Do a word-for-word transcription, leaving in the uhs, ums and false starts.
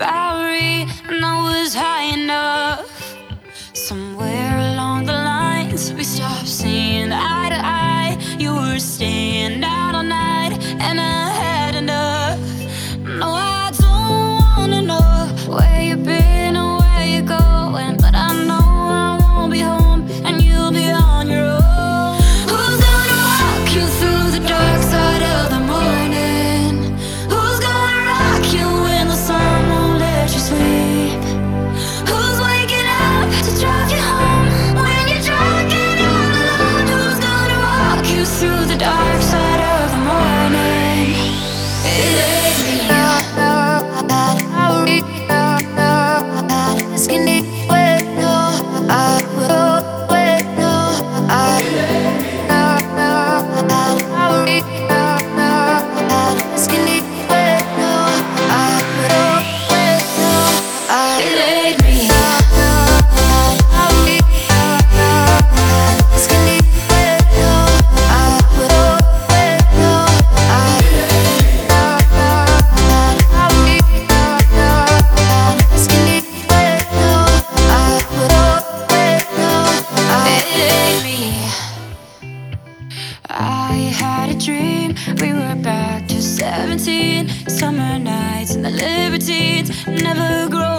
Bowery, and I was high enough. Somewhere along the lines, we stopped seeing eye to eye. You were staying out all night, and I had enough. No, I don't wanna know where you've been or where you're going, but I know I won't be home, and you'll be on your own. Who's gonna walk you through the dark side of the morning? Who's gonna rock you when the sun won't let you sleep? Who's waking up to drive you home when you're drunk and all alone? Who's gonna walk you through the dark side of the morning? It ain't me. I had a dream, we were back to seventeen. Summer nights and the libertines never grow